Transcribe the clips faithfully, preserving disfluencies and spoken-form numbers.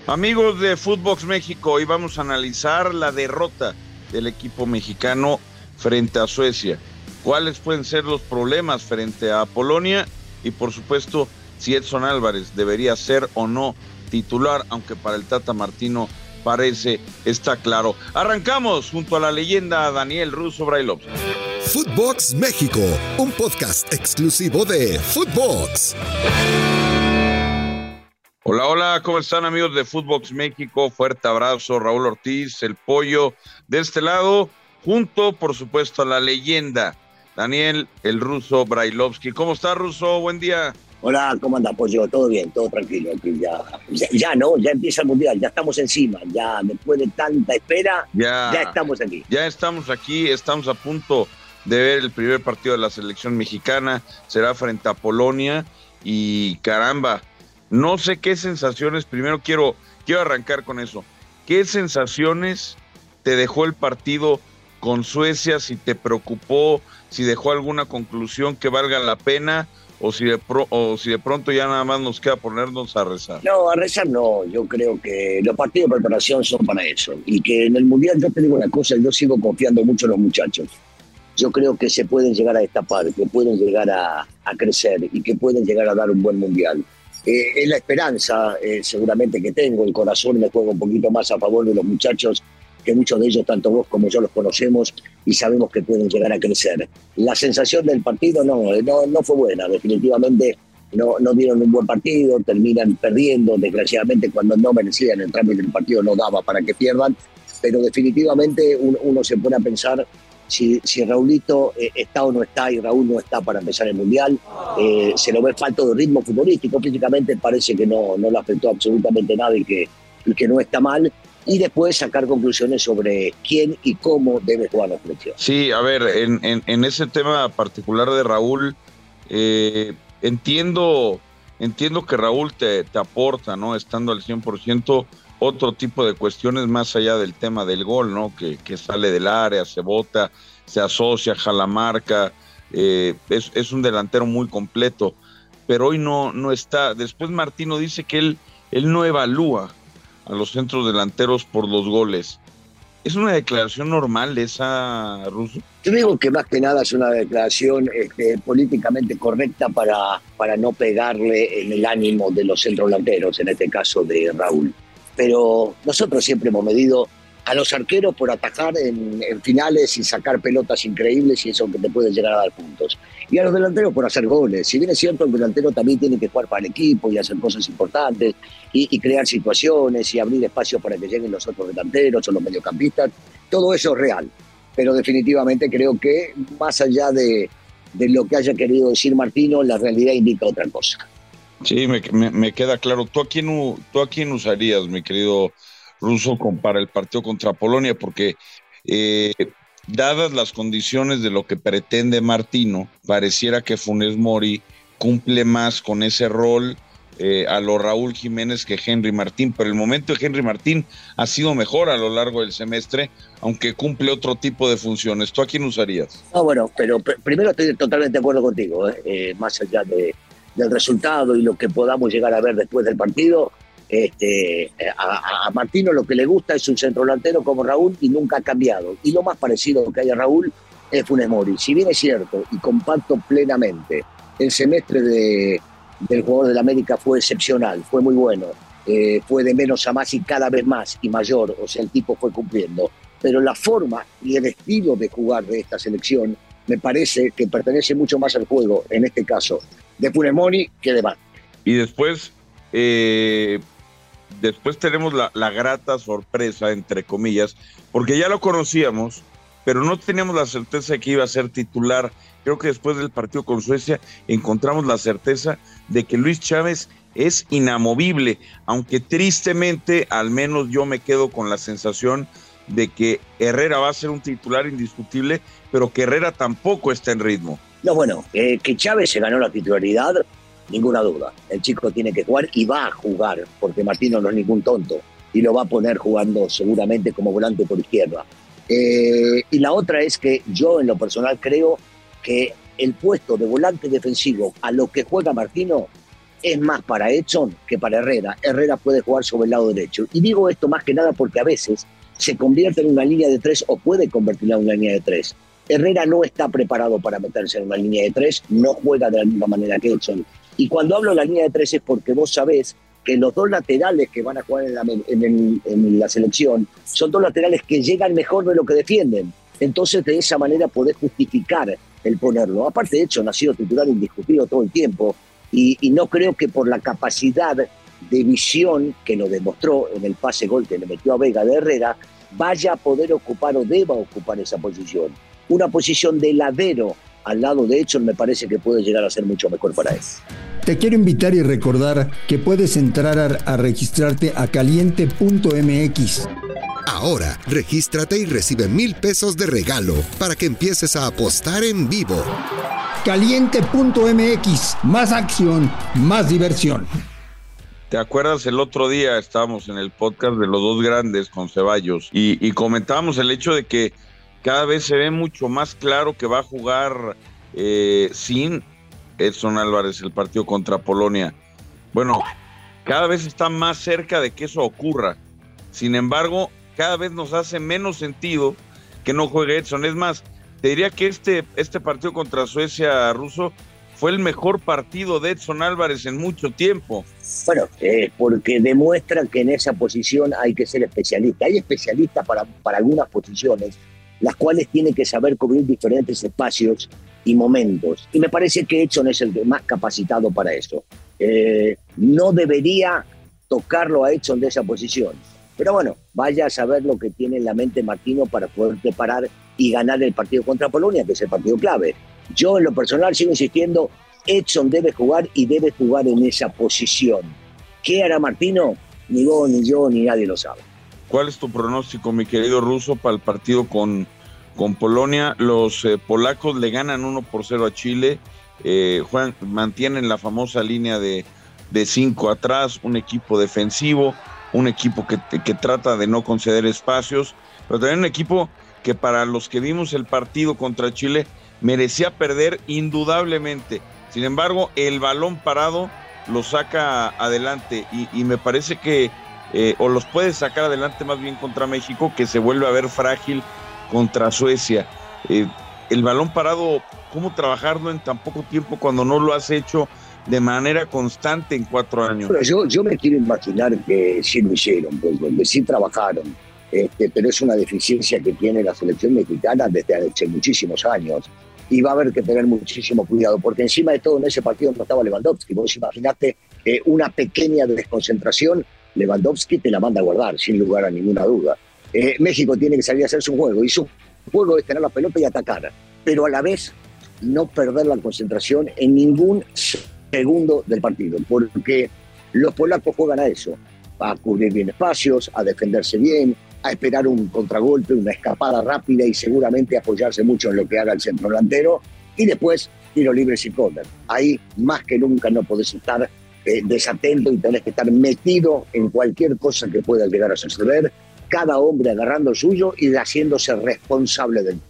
Amigos de Footbox México, hoy vamos a analizar la derrota del equipo mexicano frente a Suecia. ¿Cuáles pueden ser los problemas frente a Polonia? Y por supuesto, si Edson Álvarez debería ser o no titular, aunque para el Tata Martino parece está claro. Arrancamos junto a la leyenda Daniel Russo Brailovsky. Footbox México, un podcast exclusivo de Footbox. Hola, hola, ¿cómo están amigos de Footbox México? Fuerte abrazo, Raúl Ortiz, el Pollo, de este lado, junto, por supuesto, a la leyenda, Daniel, el Russo Brailovsky. ¿Cómo está, Russo? Buen día. Hola, ¿cómo anda, Pollo? ¿Todo bien? Todo tranquilo. Aquí ya, ya, ya no, ya empieza el Mundial, ya estamos encima, ya después de tanta espera, ya, ya estamos aquí. Ya estamos aquí, estamos a punto de ver el primer partido de la selección mexicana, será frente a Polonia y caramba, no sé qué sensaciones, primero quiero, quiero arrancar con eso. ¿Qué sensaciones te dejó el partido con Suecia? Si te preocupó, si dejó alguna conclusión que valga la pena, o si de, pro, o si de pronto ya nada más nos queda ponernos a rezar. No, a rezar no. Yo creo que los partidos de preparación son para eso. Y que en el Mundial, yo te digo una cosa, yo sigo confiando mucho en los muchachos. Yo creo que se pueden llegar a destapar, que pueden llegar a, a crecer y que pueden llegar a dar un buen Mundial. Eh, es la esperanza, eh, seguramente que tengo, el corazón me juega un poquito más a favor de los muchachos, que muchos de ellos, tanto vos como yo, los conocemos y sabemos que pueden llegar a crecer. La sensación del partido no, no, no fue buena, definitivamente no, no dieron un buen partido, terminan perdiendo, desgraciadamente cuando no merecían, el trámite del partido no daba para que pierdan, pero definitivamente uno, uno se pone a pensar Si, si Raulito eh, está o no está, y Raúl no está para empezar el Mundial, eh, se lo ve falto de ritmo futbolístico, físicamente parece que no, no le afectó absolutamente nada y que, y que no está mal, y después sacar conclusiones sobre quién y cómo debe jugar la selección. Sí, a ver, en, en, en ese tema particular de Raúl, eh, entiendo, entiendo que Raúl te, te aporta, ¿no? Estando al cien por ciento, otro tipo de cuestiones más allá del tema del gol, ¿no? Que, que sale del área, se bota, se asocia, jala marca, eh, es, es un delantero muy completo, pero hoy no, no está. Después Martino dice que él, él no evalúa a los centros delanteros por los goles. ¿Es una declaración normal esa, Russo? Yo digo que más que nada es una declaración este, políticamente correcta para, para no pegarle en el ánimo de los centros delanteros, en este caso de Raúl. Pero nosotros siempre hemos medido a los arqueros por atajar en, en finales y sacar pelotas increíbles y eso que te puede llegar a dar puntos. Y a los delanteros por hacer goles. Si bien es cierto, el delantero también tiene que jugar para el equipo y hacer cosas importantes y, y crear situaciones y abrir espacios para que lleguen los otros delanteros o los mediocampistas. Todo eso es real. Pero definitivamente creo que más allá de, de lo que haya querido decir Martino, la realidad indica otra cosa. Sí, me, me, me queda claro. ¿Tú a quién, tú a quién usarías, mi querido Russo, para el partido contra Polonia? Porque eh, dadas las condiciones de lo que pretende Martino, pareciera que Funes Mori cumple más con ese rol eh, a lo Raúl Jiménez que Henry Martín, pero el momento de Henry Martín ha sido mejor a lo largo del semestre, aunque cumple otro tipo de funciones. ¿Tú a quién usarías? No, bueno, pero pr- primero estoy totalmente de acuerdo contigo, ¿eh? Eh, más allá de del resultado y lo que podamos llegar a ver después del partido, este, a, a Martino lo que le gusta es un centrodelantero como Raúl y nunca ha cambiado. Y lo más parecido que hay a Raúl es Funes Mori. Si bien es cierto y comparto plenamente, el semestre de, del jugador del América fue excepcional, fue muy bueno, eh, fue de menos a más y cada vez más y mayor, o sea, el tipo fue cumpliendo. Pero la forma y el estilo de jugar de esta selección me parece que pertenece mucho más al juego, en este caso, de Funes Mori que de Martino. Y después, eh, después tenemos la, la grata sorpresa, entre comillas, porque ya lo conocíamos, pero no teníamos la certeza de que iba a ser titular. Creo que después del partido con Suecia encontramos la certeza de que Luis Chávez es inamovible, aunque tristemente, al menos yo me quedo con la sensación de que Herrera va a ser un titular indiscutible, pero que Herrera tampoco está en ritmo. No, bueno, eh, que Chávez se ganó la titularidad, ninguna duda. El chico tiene que jugar y va a jugar, porque Martino no es ningún tonto, y lo va a poner jugando seguramente como volante por izquierda. Eh, y la otra es que yo en lo personal creo que el puesto de volante defensivo a lo que juega Martino es más para Edson que para Herrera. Herrera puede jugar sobre el lado derecho. Y digo esto más que nada porque a veces se convierte en una línea de tres o puede convertirla en una línea de tres. Herrera no está preparado para meterse en una línea de tres, no juega de la misma manera que Edson. Y cuando hablo de la línea de tres es porque vos sabés que los dos laterales que van a jugar en la, en, el, en la selección son dos laterales que llegan mejor de lo que defienden. Entonces de esa manera podés justificar el ponerlo. Aparte de Edson ha sido titular indiscutido todo el tiempo y, y no creo que por la capacidad de visión que lo demostró en el pase gol que le metió a Vega de Herrera vaya a poder ocupar o deba ocupar esa posición. Una posición de ladero al lado de Edson me parece que puede llegar a ser mucho mejor para él. Te quiero invitar y recordar que puedes entrar a, a registrarte a caliente punto m x. Ahora, regístrate y recibe mil pesos de regalo para que empieces a apostar en vivo. caliente punto m x, más acción, más diversión. ¿Te acuerdas el otro día estábamos en el podcast de los dos grandes con Ceballos y, y comentábamos el hecho de que cada vez se ve mucho más claro que va a jugar eh, sin Edson Álvarez el partido contra Polonia? Bueno, cada vez está más cerca de que eso ocurra. Sin embargo, cada vez nos hace menos sentido que no juegue Edson. Es más, te diría que este, este partido contra Suecia, Russo, fue el mejor partido de Edson Álvarez en mucho tiempo. Bueno, eh, porque demuestra que en esa posición hay que ser especialista. Hay especialistas para, para algunas posiciones, las cuales tienen que saber cubrir diferentes espacios y momentos. Y me parece que Edson es el más capacitado para eso. Eh, no debería tocarlo a Edson de esa posición. Pero bueno, vaya a saber lo que tiene en la mente Martino para poder preparar y ganar el partido contra Polonia, que es el partido clave. Yo en lo personal sigo insistiendo, Edson debe jugar y debe jugar en esa posición. ¿Qué hará Martino? Ni vos, ni yo, ni nadie lo sabe. ¿Cuál es tu pronóstico, mi querido Russo, para el partido con, con Polonia? Los eh, polacos le ganan uno por cero a Chile, eh, juegan, mantienen la famosa línea de, de cinco atrás, un equipo defensivo, un equipo que, que trata de no conceder espacios, pero también un equipo que para los que vimos el partido contra Chile merecía perder indudablemente. Sin embargo, el balón parado lo saca adelante y, y me parece que Eh, o los puede sacar adelante más bien contra México, que se vuelve a ver frágil contra Suecia. Eh, el balón parado, ¿cómo trabajarlo en tan poco tiempo cuando no lo has hecho de manera constante en cuatro años? Pero yo, yo me quiero imaginar que sí lo hicieron, pues, que sí trabajaron, este, pero es una deficiencia que tiene la selección mexicana desde hace muchísimos años. Y va a haber que tener muchísimo cuidado, porque encima de todo en ese partido no estaba Lewandowski. Vos imaginaste eh, una pequeña desconcentración, Lewandowski te la manda a guardar, sin lugar a ninguna duda. Eh, México tiene que salir a hacer su juego, y su juego es tener la pelota y atacar, pero a la vez no perder la concentración en ningún segundo del partido, porque los polacos juegan a eso, a cubrir bien espacios, a defenderse bien, a esperar un contragolpe, una escapada rápida y seguramente apoyarse mucho en lo que haga el centro delantero, y después tiro libre sin córner. Ahí más que nunca no podés estar Eh, desatento y tenés que estar metido en cualquier cosa que pueda llegar a suceder, cada hombre agarrando el suyo y haciéndose responsable del.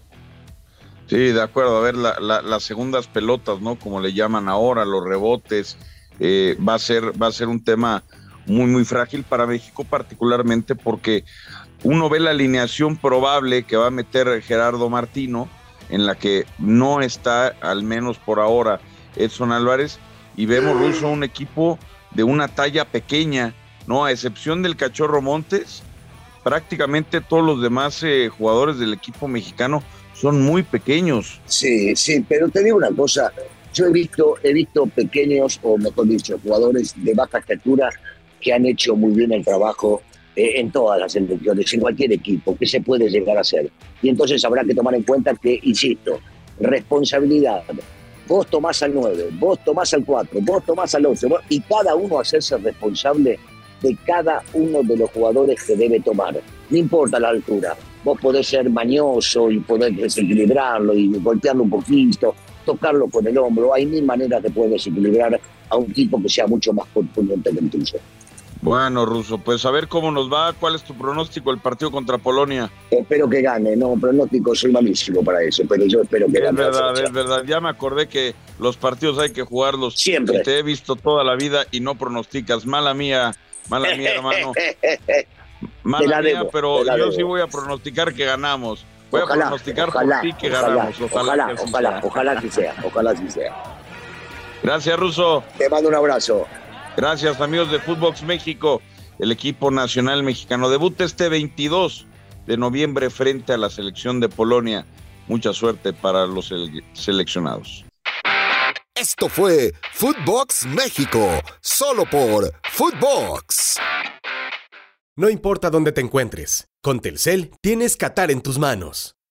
Sí, de acuerdo. A ver, la, la, las segundas pelotas, ¿no? Como le llaman ahora, los rebotes, eh, va a ser, va a ser un tema muy, muy frágil para México, particularmente porque uno ve la alineación probable que va a meter Gerardo Martino, en la que no está, al menos por ahora, Edson Álvarez, y vemos, Russo, un equipo de una talla pequeña, ¿no? A excepción del Cachorro Montes, prácticamente todos los demás eh, jugadores del equipo mexicano son muy pequeños. Sí, sí, pero te digo una cosa, yo he visto, he visto pequeños, o mejor dicho, jugadores de baja estatura que han hecho muy bien el trabajo eh, en todas las selecciones, en cualquier equipo, que se puede llegar a hacer. Y entonces habrá que tomar en cuenta que, insisto, responsabilidad. Vos tomás al nueve, vos tomás al cuatro, vos tomás al ocho, y cada uno hacerse responsable de cada uno de los jugadores que debe tomar. No importa la altura, vos podés ser mañoso y poder desequilibrarlo y golpearlo un poquito, tocarlo con el hombro. Hay mil maneras de poder desequilibrar a un tipo que sea mucho más contundente que el tuyo. Bueno, Ruso, pues a ver cómo nos va. ¿Cuál es tu pronóstico del partido contra Polonia? Espero que gane, no, pronóstico, soy malísimo para eso, pero yo espero que es gane. Es verdad, es verdad. Ya me acordé que los partidos hay que jugarlos. Siempre. Y te he visto toda la vida y no pronosticas. Mala mía, mala mía, hermano. Mala mía, debo, pero yo debo. sí voy a pronosticar que ganamos. Voy ojalá, a pronosticar ojalá, por ti que ojalá, ganamos. Ojalá, ojalá, que ojalá, ojalá que sea, ojalá que sea. Gracias, Ruso. Te mando un abrazo. Gracias, amigos de Footbox México. El equipo nacional mexicano debuta este veintidós de noviembre frente a la selección de Polonia. Mucha suerte para los sele- seleccionados. Esto fue Footbox México, solo por Footbox. No importa dónde te encuentres, con Telcel tienes Qatar en tus manos.